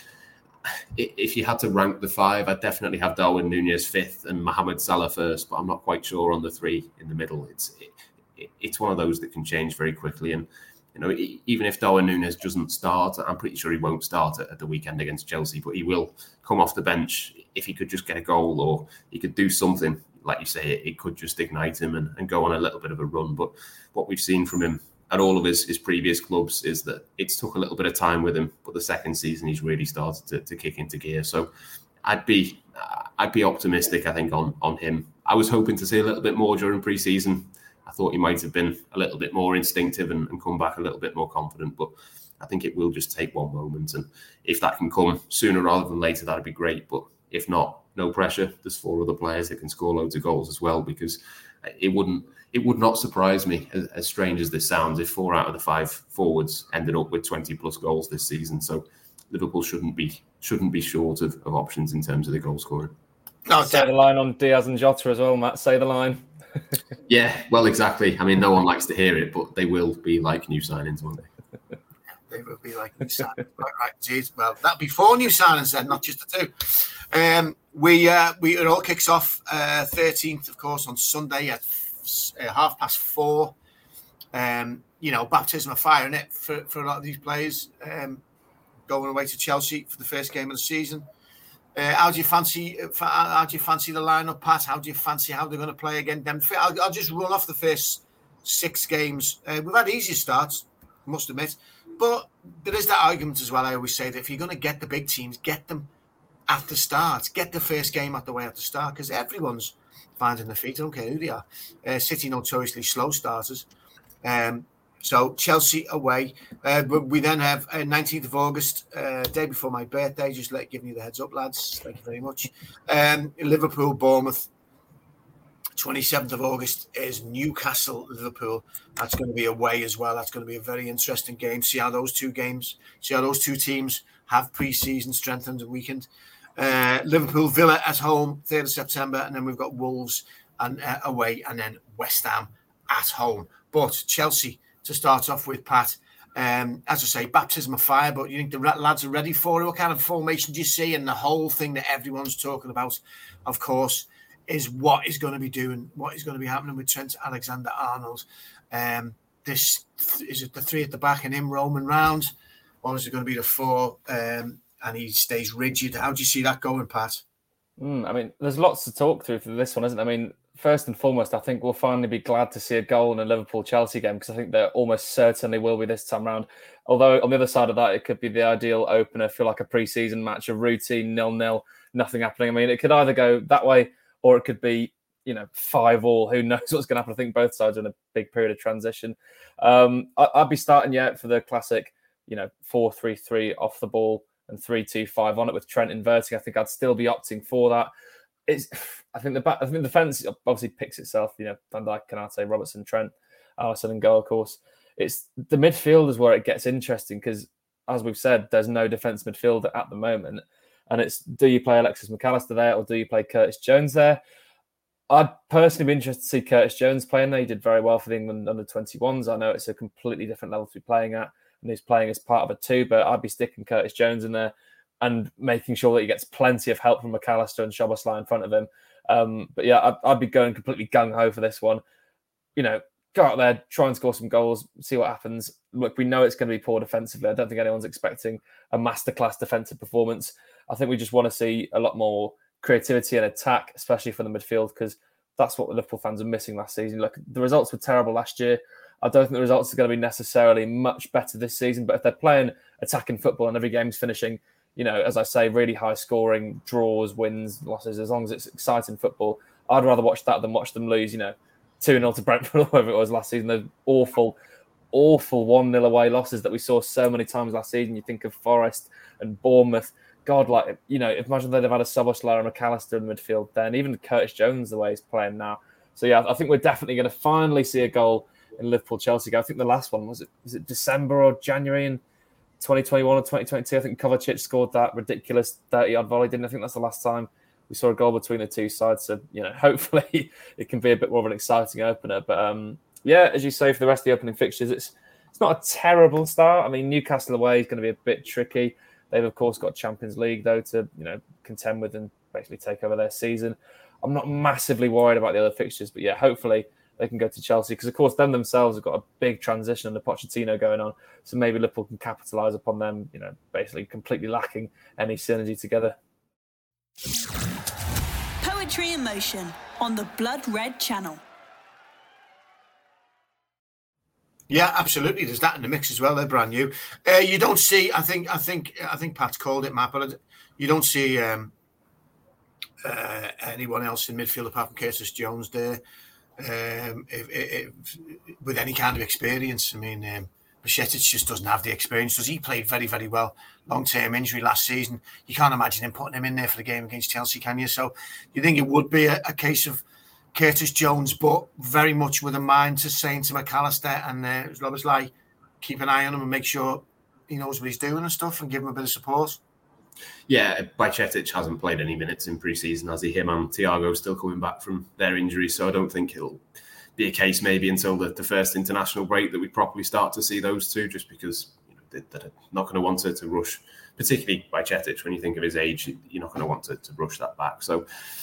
Speaker 5: if you had to rank the five, I'd definitely have Darwin Núñez fifth and Mohamed Salah first, but I'm not quite sure on the three in the middle. It's it, it, it's one of those that can change very quickly. And you know, even if Darwin Núñez doesn't start, I'm pretty sure he won't start at, at the weekend against Chelsea, but he will come off the bench if he could just get a goal or he could do something. Like you say, it, it could just ignite him and, and go on a little bit of a run. But what we've seen from him at all of his, his previous clubs is that it's took a little bit of time with him, but the second season he's really started to, to kick into gear. So I'd be I'd be optimistic, I think, on, on him. I was hoping to see a little bit more during pre-season. I thought he might have been a little bit more instinctive and, and come back a little bit more confident, but I think it will just take one moment. And if that can come sooner rather than later, that'd be great. But if not, no pressure. There's four other players that can score loads of goals as well, because it wouldn't it would not surprise me, as, as strange as this sounds, if four out of the five forwards ended up with twenty plus goals this season. So Liverpool shouldn't be shouldn't be short of, of options in terms of the goal scoring.
Speaker 4: No, say the line on Diaz and Jota as well, Matt. Say the line.
Speaker 5: Yeah, well, exactly. I mean, no one likes to hear it, but they will be like new signings one day.
Speaker 3: They will be like new signings. Right, right, geez. Well, that'll be four new signings then, not just the two. Um, we uh, we it all kicks off uh, thirteenth, of course, on Sunday at uh, half past four. Um, you know, baptism of fire in it for, for a lot of these players um, going away to Chelsea for the first game of the season. Uh, how do you fancy? How do you fancy the lineup, Pat? How do you fancy how they're going to play again? Them, I'll, I'll just run off the first six games. Uh, we've had easier starts, I must admit, but there is that argument as well. I always say that if you're going to get the big teams, get them at the start. Get the first game at the way at the start, because everyone's finding their feet. I don't care who they are. Uh, City notoriously slow starters. Um, So Chelsea away. Uh, we then have uh, nineteenth of August, uh, day before my birthday. Just like giving you the heads up, lads. Thank you very much. Um, Liverpool, Bournemouth. twenty-seventh of August is Newcastle, Liverpool. That's going to be away as well. That's going to be a very interesting game. See how those two games, see how those two teams have pre-season strengthened and weakened. Uh, Liverpool, Villa at home, third of September, and then we've got Wolves and uh, away, and then West Ham at home. But Chelsea. To start off with, Pat, um, as I say, baptism of fire, but you think the lads are ready for it? What kind of formation do you see? And the whole thing that everyone's talking about, of course, is what is going to be doing, what is going to be happening with Trent Alexander-Arnold. Um, this is it the three at the back and him roaming round, or is it going to be the four um, and he stays rigid? How do you see that going, Pat?
Speaker 4: Mm, I mean, there's lots to talk through for this one, isn't there? I mean, first and foremost, I think we'll finally be glad to see a goal in a Liverpool-Chelsea game, because I think there almost certainly will be this time round. Although on the other side of that, it could be the ideal opener for like a pre-season match, a routine nil-nil, nothing happening. I mean, it could either go that way or it could be, you know, five all. Who knows what's going to happen? I think both sides are in a big period of transition. Um, I, I'd be starting yet for the classic, you know, four three three off the ball and three two five on it with Trent inverting. I think I'd still be opting for that. It's, I think the back, I think the defence obviously picks itself. You know, Van Dijk, Konate, Robertson, Trent, Alisson, and goal. Of course, it's the midfield is where it gets interesting because, as we've said, there's no defence midfielder at the moment, and it's do you play Alexis McAllister there or do you play Curtis Jones there? I'd personally be interested to see Curtis Jones playing there. He did very well for the England under twenty-ones. I know it's a completely different level to be playing at, and he's playing as part of a two, but I'd be sticking Curtis Jones in there and making sure that he gets plenty of help from McAllister and Szoboszlai in front of him. Um, but yeah, I'd, I'd be going completely gung-ho for this one. You know, go out there, try and score some goals, see what happens. Look, we know it's going to be poor defensively. I don't think anyone's expecting a masterclass defensive performance. I think we just want to see a lot more creativity and attack, especially from the midfield, because that's what the Liverpool fans are missing last season. Look, the results were terrible last year. I don't think the results are going to be necessarily much better this season, but if they're playing attacking football and every game's finishing, you know, as I say, really high scoring, draws, wins, losses, as long as it's exciting football, I'd rather watch that than watch them lose, you know, two nil to Brentford or whatever it was last season. Those awful, awful one nil away losses that we saw so many times last season. You think of Forest and Bournemouth. God, like, you know, imagine they'd have had a Szoboszlai and McAllister in the midfield then, even Curtis Jones the way he's playing now. So, yeah, I think we're definitely going to finally see a goal in Liverpool-Chelsea. I think the last one, was it was it December or January in twenty twenty-one or twenty twenty-two? I think Kovacic scored that ridiculous thirty-yard volley, didn't I? I think that's the last time we saw a goal between the two sides. So, you know, hopefully it can be a bit more of an exciting opener. But, um, yeah, as you say, for the rest of the opening fixtures, it's it's not a terrible start. I mean, Newcastle away is going to be a bit tricky. They've, of course, got Champions League, though, to, you know, contend with and basically take over their season. I'm not massively worried about the other fixtures, but, yeah, hopefully they can go to Chelsea because, of course, them themselves have got a big transition under Pochettino going on. So maybe Liverpool can capitalise upon them, you know, basically completely lacking any synergy together.
Speaker 2: Poetry in Motion on the Blood Red Channel.
Speaker 3: Yeah, absolutely. There's that in the mix as well. They're brand new. Uh, you don't see. I think. I think. I think Pat's called it, Matt. But you don't see um, uh, anyone else in midfield apart from Curtis Jones there um, if, if, with any kind of experience. I mean, um, Bajcetic just doesn't have the experience. Does he played very, very well? Long-term injury last season. You can't imagine him putting him in there for the game against Chelsea, can you? So you think it would be a, a case of Curtis Jones, but very much with a mind to saying to McAllister and uh, Roberts, like, keep an eye on him and make sure he knows what he's doing and stuff and give him a bit of support.
Speaker 5: Yeah, Bajcetic hasn't played any minutes in pre-season, has he? Him and Thiago still coming back from their injuries, so I don't think it'll be a case maybe until the, the first international break that we properly start to see those two, just because you know, they, they're not going to want to, to rush, particularly Bajcetic. When you think of his age, you're not going to want to, to rush that back. So,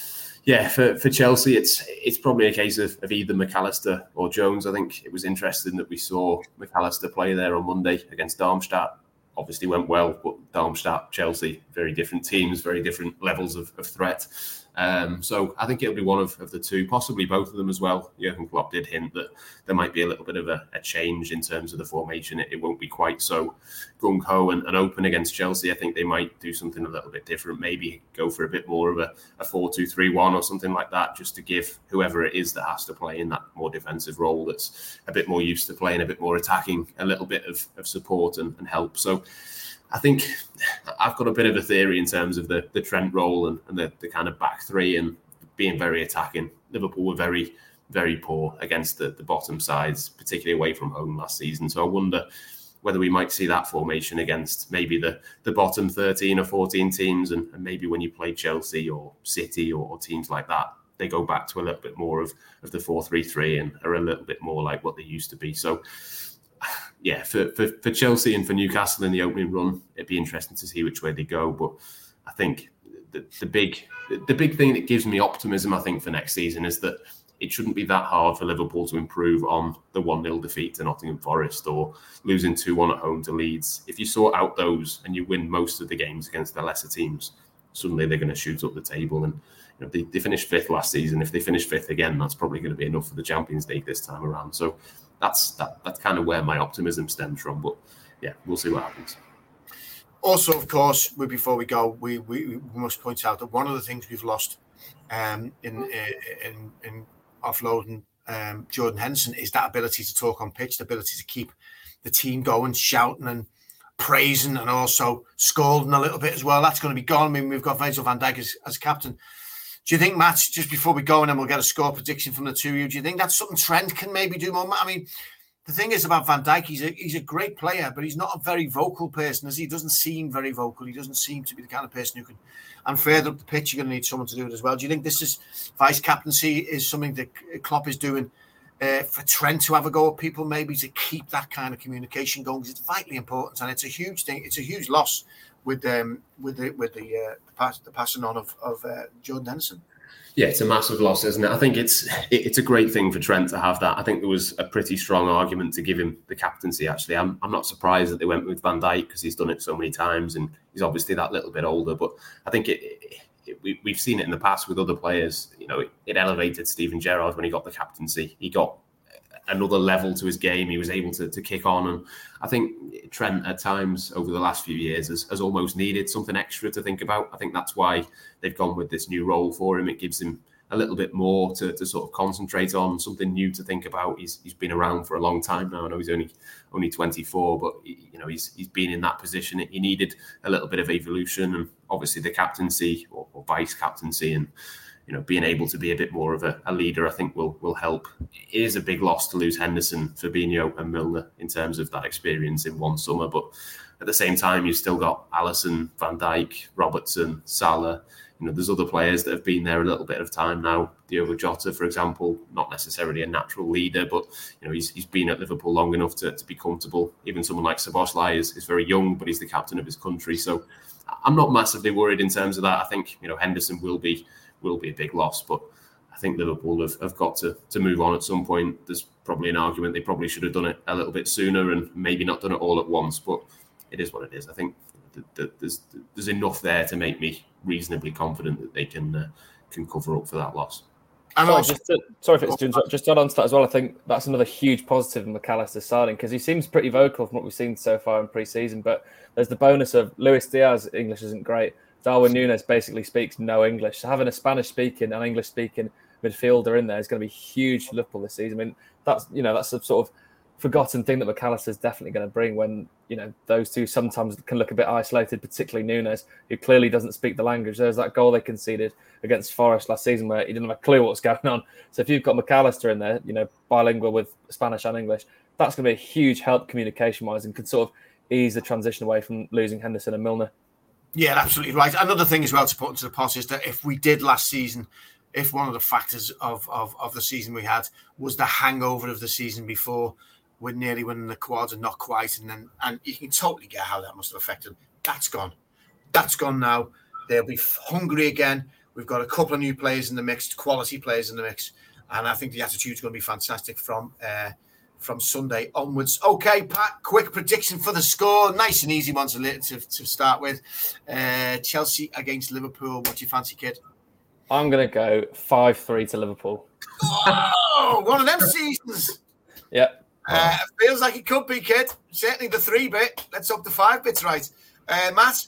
Speaker 5: Yeah, for, for Chelsea, it's it's probably a case of, of either McAllister or Jones. I think it was interesting that we saw McAllister play there on Monday against Darmstadt. Obviously went well, but Darmstadt, Chelsea, very different teams, very different levels of, of threat. Um, so I think it'll be one of, of the two, possibly both of them as well. Jurgen Klopp did hint that there might be a little bit of a, a change in terms of the formation. It, it won't be quite so gung-ho and, and open against Chelsea. I think they might do something a little bit different, maybe go for a bit more of a, a four two three one or something like that, just to give whoever it is that has to play in that more defensive role that's a bit more used to playing, a bit more attacking, a little bit of, of support and, and help. So I think I've got a bit of a theory in terms of the, the Trent role and, and the, the kind of back three and being very attacking. Liverpool were very, very poor against the, the bottom sides, particularly away from home last season. So I wonder whether we might see that formation against maybe the, the bottom thirteen or fourteen teams. And, and maybe when you play Chelsea or City or, or teams like that, they go back to a little bit more of, of the four three three and are a little bit more like what they used to be. So yeah, for, for, for Chelsea and for Newcastle in the opening run, it'd be interesting to see which way they go. But I think the, the big the big thing that gives me optimism, I think, for next season is that it shouldn't be that hard for Liverpool to improve on the one nil defeat to Nottingham Forest or losing two one at home to Leeds. If you sort out those and you win most of the games against the lesser teams, suddenly they're going to shoot up the table. And you know, they, they finished fifth last season. If they finish fifth again, that's probably going to be enough for the Champions League this time around. So That's that, that's kind of where my optimism stems from. But yeah, we'll see what happens.
Speaker 3: Also, of course, we, before we go, we, we, we must point out that one of the things we've lost um, in, in in offloading um, Jordan Henderson is that ability to talk on pitch, the ability to keep the team going, shouting and praising and also scolding a little bit as well. That's going to be gone. I mean, we've got Virgil van Dijk as, as captain. Do you think, Matt, just before we go and then we'll get a score prediction from the two of you, do you think that's something Trent can maybe do more? I mean, the thing is about Van Dijk, he's a, he's a great player, but he's not a very vocal person, as he doesn't seem very vocal. He doesn't seem to be the kind of person who can, and further up the pitch, you're going to need someone to do it as well. Do you think this is vice captaincy is something that Klopp is doing uh, for Trent to have a go at people, maybe to keep that kind of communication going? Because it's vitally important, and it's a huge thing. It's a huge loss with um, with the with the uh, the, pass, the passing on of of uh, Jordan Henderson.
Speaker 5: Yeah, it's a massive loss, isn't it? I think it's it, it's a great thing for Trent to have that. I think there was a pretty strong argument to give him the captaincy, actually. I'm I'm not surprised that they went with Van Dijk because he's done it so many times and he's obviously that little bit older. But I think it, it, it we, we've seen it in the past with other players. You know, it, it elevated Steven Gerrard when he got the captaincy. He got another level to his game. He was able to, to kick on. And I think Trent at times over the last few years has, has almost needed something extra to think about. I think that's why they've gone with this new role for him. It gives him a little bit more to, to sort of concentrate on, something new to think about. He's he's been around for a long time now. I know he's only only twenty-four, but you know he's he's been in that position. He needed a little bit of evolution, and obviously the captaincy or, or vice captaincy and you know, being able to be a bit more of a, a leader, I think will will help. It is a big loss to lose Henderson, Fabinho and Milner in terms of that experience in one summer. But at the same time, you've still got Alisson, Van Dijk, Robertson, Salah. You know, there's other players that have been there a little bit of time now. Diogo Jota, for example, not necessarily a natural leader, but you know, he's he's been at Liverpool long enough to, to be comfortable. Even someone like Szoboszlai is, is very young, but he's the captain of his country. So I'm not massively worried in terms of that. I think, you know, Henderson will be will be a big loss, but I think Liverpool have, have got to, to move on at some point. There's probably an argument they probably should have done it a little bit sooner and maybe not done it all at once, but it is what it is. I think that, that there's there's enough there to make me reasonably confident that they can uh, can cover up for that loss.
Speaker 4: And sorry, just to, sorry if it's doing, just to add on to that as well, I think that's another huge positive in McAllister's signing because he seems pretty vocal from what we've seen so far in pre-season, but there's the bonus of Luis Diaz, English isn't great. Darwin Núñez basically speaks no English. So having a Spanish-speaking and English-speaking midfielder in there is going to be huge for Liverpool this season. I mean, that's you know that's a sort of forgotten thing that McAllister is definitely going to bring when you know those two sometimes can look a bit isolated, particularly Núñez, who clearly doesn't speak the language. There's that goal they conceded against Forest last season where he didn't have a clue what was going on. So if you've got McAllister in there, you know, bilingual with Spanish and English, that's going to be a huge help communication-wise and could sort of ease the transition away from losing Henderson and Milner.
Speaker 3: Yeah, absolutely right. Another thing as well to put into the pot is that if we did last season, if one of the factors of, of, of the season we had was the hangover of the season before, with nearly winning the quads and not quite, and then and you can totally get how that must have affected them. That's gone. That's gone now. They'll be hungry again. We've got a couple of new players in the mix, quality players in the mix, and I think the attitude's going to be fantastic from uh, from Sunday onwards. Okay, Pat, quick prediction for the score. Nice and easy one to, to, to start with. Uh, Chelsea against Liverpool. What do you fancy, kid?
Speaker 4: I'm going to go five three to Liverpool.
Speaker 3: Oh, one of them seasons.
Speaker 4: Yeah.
Speaker 3: Uh, feels like it could be, kid. Certainly the three bit. Let's hope the five bit's right. Uh, Matt?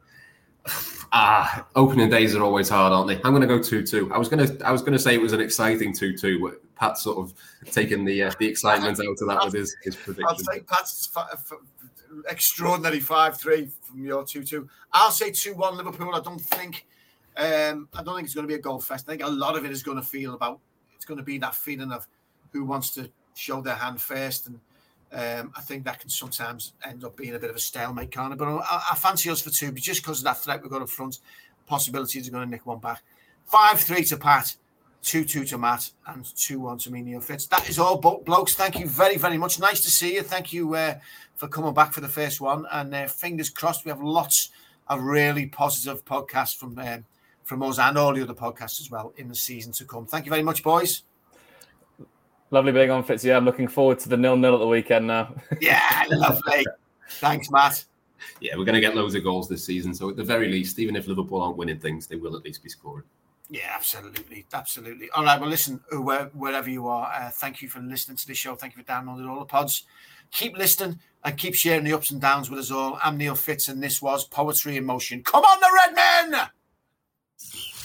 Speaker 5: Ah, opening days are always hard, aren't they? I'm going to go two two. I was going to I was going to say it was an exciting two two, but Pat's sort of taking the uh, the excitement out of that
Speaker 3: I'll,
Speaker 5: with his, his prediction.
Speaker 3: I'll take Pat's f- f- extraordinary five three from your two two. I'll say two one Liverpool. I don't think um, I don't think it's going to be a goal fest. I think a lot of it is going to feel about it's going to be that feeling of who wants to show their hand first, and Um, I think that can sometimes end up being a bit of a stalemate, can't it? But I, I fancy us for two, but just because of that threat we've got up front, possibilities are going to nick one back. five three to Pat, two two to Matt, and two one to me, Neil Fitz. That is all, blokes. Thank you very, very much. Nice to see you. Thank you uh, for coming back for the first one. And uh, fingers crossed, we have lots of really positive podcasts from, um, from us and all the other podcasts as well in the season to come. Thank you very much, boys.
Speaker 4: Lovely being on, Fitz. Yeah, I'm looking forward to the nil-nil at the weekend now.
Speaker 3: Yeah, lovely. Thanks, Matt.
Speaker 5: Yeah, we're going to get loads of goals this season. So at the very least, even if Liverpool aren't winning things, they will at least be scoring.
Speaker 3: Yeah, absolutely. Absolutely. All right, well, listen, wherever you are, uh, thank you for listening to this show. Thank you for downloading all the pods. Keep listening and keep sharing the ups and downs with us all. I'm Neil Fitz, and this was Poetry in Motion. Come on, the Red Men!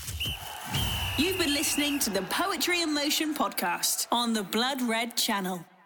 Speaker 2: You've been listening to the Poetry in Motion podcast on the Blood Red channel.